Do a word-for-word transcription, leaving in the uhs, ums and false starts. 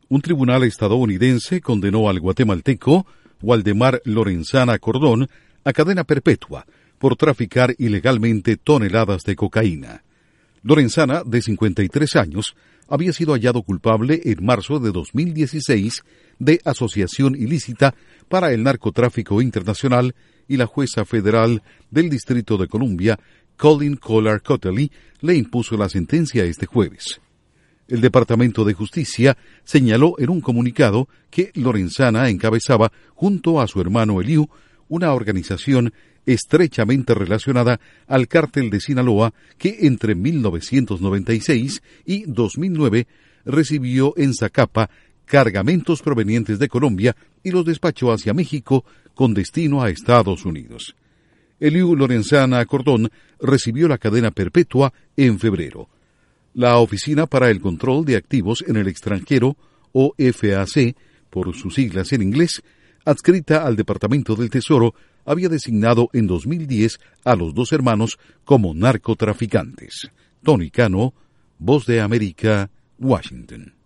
Un tribunal estadounidense condenó al guatemalteco Waldemar Lorenzana Cordón a cadena perpetua por traficar ilegalmente toneladas de cocaína. Lorenzana, de cincuenta y tres años, había sido hallado culpable en marzo de dos mil dieciséis de asociación ilícita para el narcotráfico internacional y la jueza federal del Distrito de Columbia, Colin Collar Cotterly, le impuso la sentencia este jueves. El Departamento de Justicia señaló en un comunicado que Lorenzana encabezaba, junto a su hermano Eliu, una organización estrechamente relacionada al cártel de Sinaloa que entre mil novecientos noventa y seis y dos mil nueve recibió en Zacapa cargamentos provenientes de Colombia y los despachó hacia México con destino a Estados Unidos. Eliu Lorenzana Cordón recibió la cadena perpetua en febrero. La Oficina para el Control de Activos en el Extranjero, O F A C, por sus siglas en inglés, adscrita al Departamento del Tesoro, había designado en dos mil diez a los dos hermanos como narcotraficantes. Tony Cano, Voz de América, Washington.